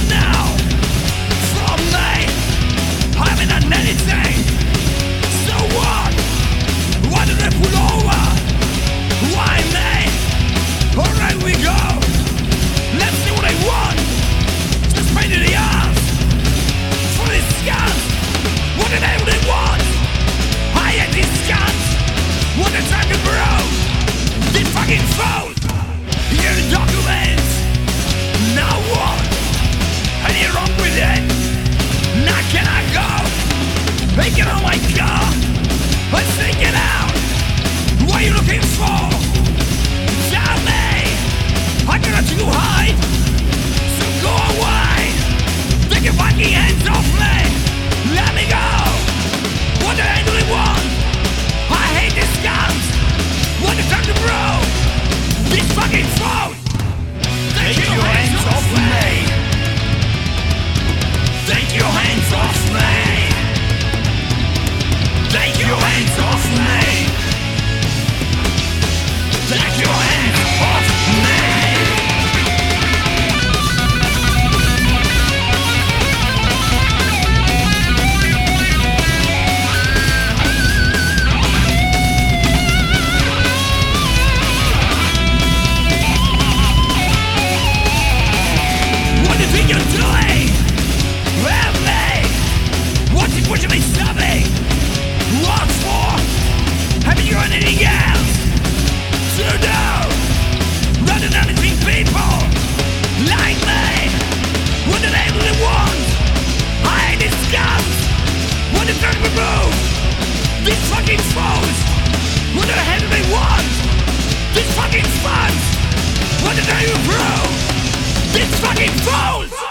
Making on my car, I'm thinking out. What are you looking for? Tell me. I cannot you hide. So go away. Take your fucking hands off me. Let me go. What the hell do they want? I hate this scums. What the time to bro? This fucking phone. Take your hands off me. Take your hands off me. Take your hands off me. Take your hands off me. What do you think you're doing? Help me. What's it pushing me, stubby? What for? Haven't you got anything else to do rather than anything people like me? What do they really want? I hate these scums. What is trying to remove these fucking foes? What the hell do they want? These fucking funds. What did they improve? These fucking fools.